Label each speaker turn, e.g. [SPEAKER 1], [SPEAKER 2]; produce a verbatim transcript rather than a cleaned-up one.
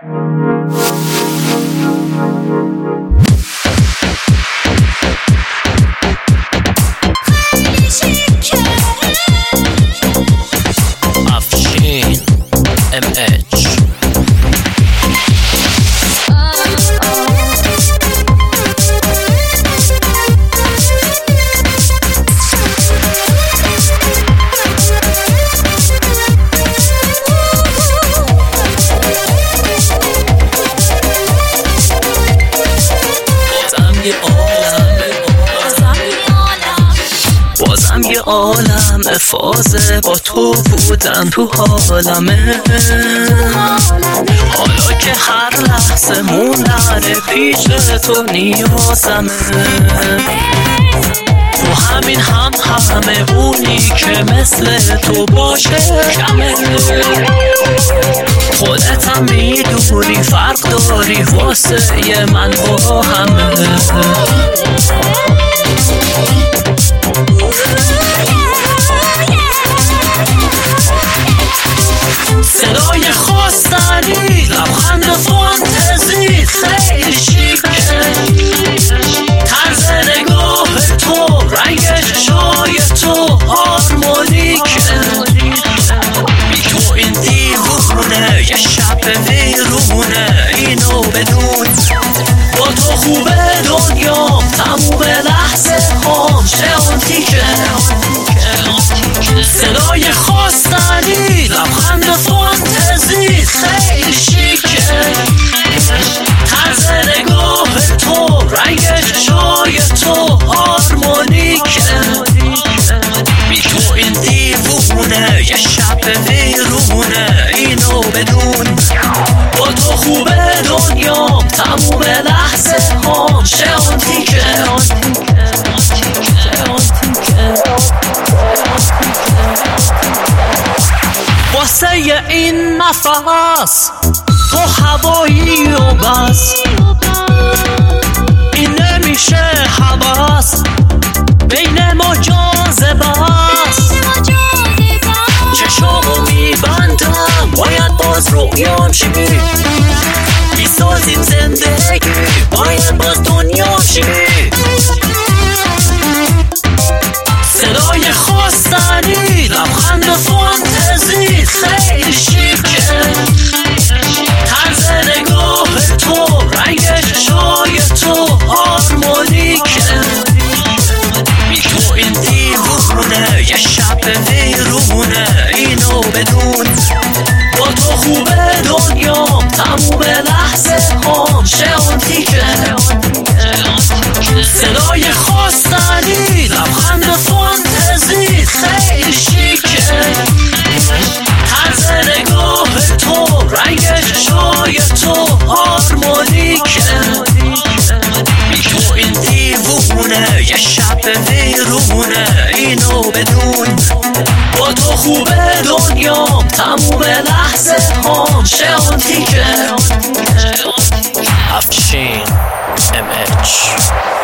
[SPEAKER 1] افشین ام اچ بازم یه عالم فازه با تو بودن تو حالمه، حالا که هر لحظه موندن پیش تو نیازمه، تو همین هم همه اونی که مثل تو باشه کمه، خودت هم میدونی فرق داری واسه من با همه. صدای خواستنی، لبخند فانتزی خیلی شیکه، طرز نگاه تو، رنگ چشای تو هارمونیکه، بی تو این دیوونه یه شب ویرونه، اینو بدون با تو خوبه دنیام تموم لحظه هام شانتیکه. صدای خواستنی، لبخند فانتزی خیلی شیکه، طرز نگاه تو، رنگ چشای تو هارمونیکه، بی تو این دیوونه یه شب ویرونه، اینو بدون با تو خوبه دنیام تموم لحظه هام شانتیکه. واسه این نفس تو هوایی و بس، این نمیشه حواس بین ما جاذبه است، چشامو میبندم باید باز رویام شی، میسازیم زندگی باید باز دنیا شی. صدای خواستنی، لبخند فانتزی خیلی شیکه، طرز نگاه تو، رنگ چشای تو هارمونیکه، بی تو این دیوونه یه شب ویرونه، اینو بدون با تو خوبه دنیام تموم لحظه هام شانتیکه. صدای خواستنی، لبخند فانتزی خیلی شیکه، طرز نگاه تو، رنگ چشای تو هارمونیکه، بی تو این دیوونه یه شب ویرونه، اینو بدون با تو خوبه دنیام تموم لحظه هام شانتیکه. افشین ام اچ